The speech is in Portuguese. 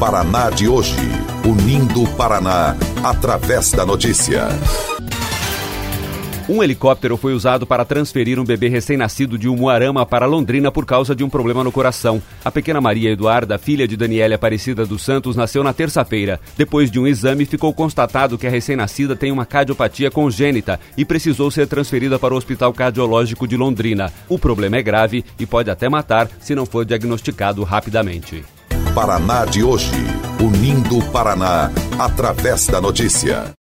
Paraná de hoje, unindo o Paraná através da notícia. Um helicóptero foi usado para transferir um bebê recém-nascido de Umuarama para Londrina por causa de um problema no coração. A pequena Maria Eduarda, filha de Daniela Aparecida dos Santos, nasceu na terça-feira. Depois de um exame, ficou constatado que a recém-nascida tem uma cardiopatia congênita e precisou ser transferida para o Hospital Cardiológico de Londrina. O problema é grave e pode até matar se não for diagnosticado rapidamente. Paraná de hoje, unindo o Paraná através da notícia.